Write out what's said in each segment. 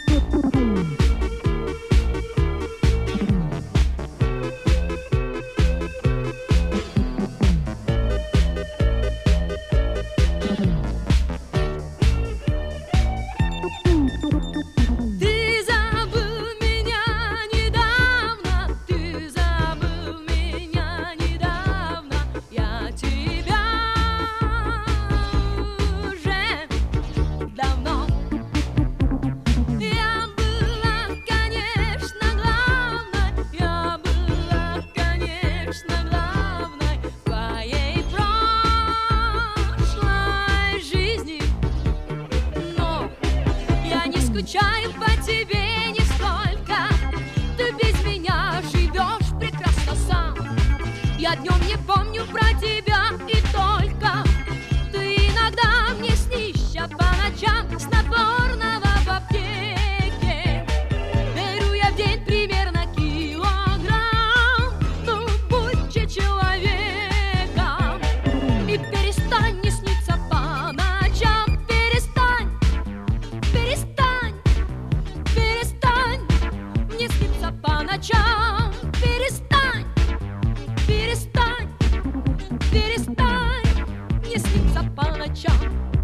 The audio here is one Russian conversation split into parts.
Скучаю по тебе нисколько. Ты без меня живешь прекрасно сам. Я днем не помню про тебя и только. Ты иногда мне снишься по ночам. Снотворного в аптеке беру я в день примерно килограмм. Ну, будь же человеком и перестань не сниться по ночам. Перестань, перестань, перестань мне сниться по ночам. Перестань, перестань, перестань мне сниться по ночам.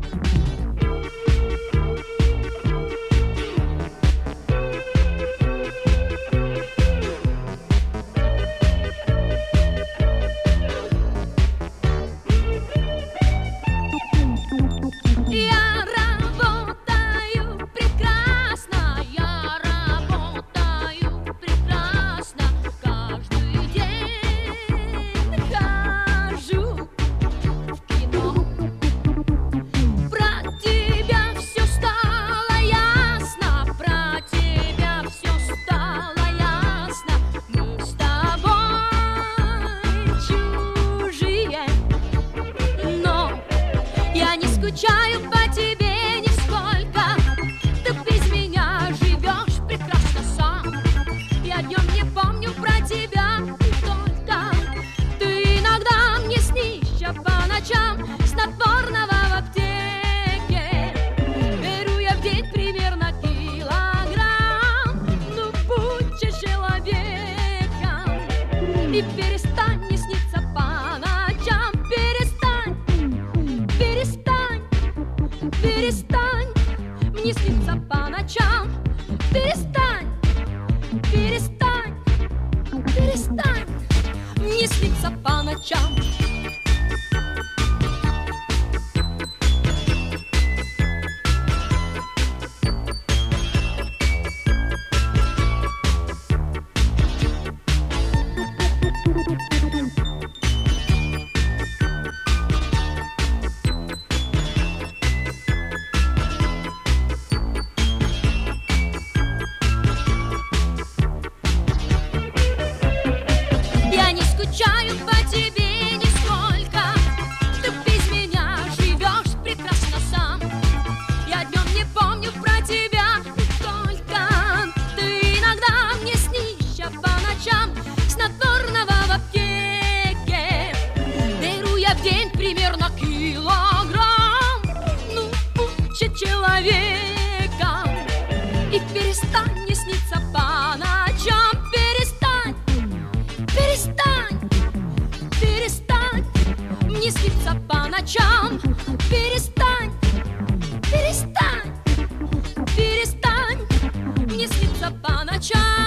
Я работаю прекрасно, я работаю прекрасно. Каждый день хожу в кино. Про тебя все стало ясно, про тебя все стало ясно. Мы с тобой чужие, но я не скучаю по тебе нисколько. Ты без меня живешь прекрасно сам. Я днем не помню про тебя и только. Ты иногда мне снишься по ночам. Снотворного в аптеке беру я в день примерно килограмм. Ну, будь же человеком и перестань не сниться по ночам. Перестань, перестань, перестань мне сниться по ночам. Перестань, перестань, перестань мне сниться по ночам. Я не скучаю по тебе нисколько. Ты без меня живешь прекрасно сам. Я днем не помню про тебя и только. Ты иногда мне снишься по ночам. Снотворного в аптеке беру я в день примерно килограмм. Ну, будь же человеком и перестань не сниться по ночам. Перестань, перестань, перестань мне сниться по ночам. Перестань, перестань, перестань мне сниться по ночам.